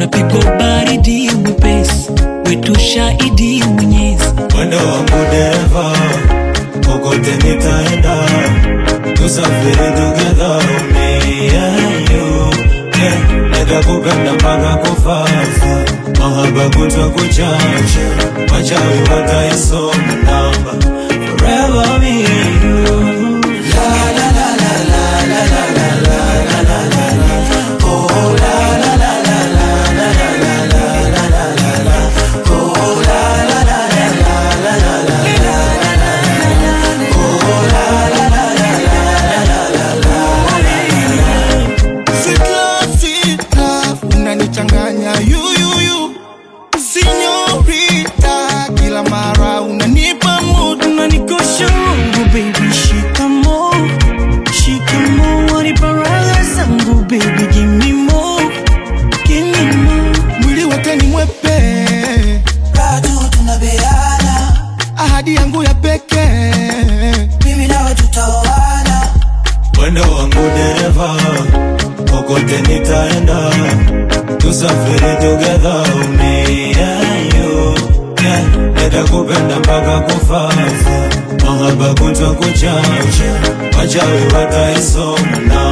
napigwa baridi mwepesi, wetu shahidi Mwenyezi. Mwendo wangu dereva, kokote nitaenda, tusafiri together, me and you, yeah. Nitakupenda mpaka kufa, mahaba kutwa kuchacha, wachawi wataisoma namba, forever me and you. La la la la la la la la la la la la. Oh la la la la la la la la la la la la. Oh la la la la la la la la la la. Oh la la la la la la la la. Sweet love, unanichanganya you Signorita, kila mara unanipa mood, unanikosha Mungu baby, shikamo wanipa raha zangu baby, give me more. Mwili wote ni mwepe, Ratu tunabeana, ahadi yangu ya pekee, mimi nawe tutaoana. Mwendo wangu dereva, kokote nitaenda, tusafiri together, me and you, yeah. Nitakupenda mpaka kufa, mahaba kutwa kuchacha, wachawi wataisoma.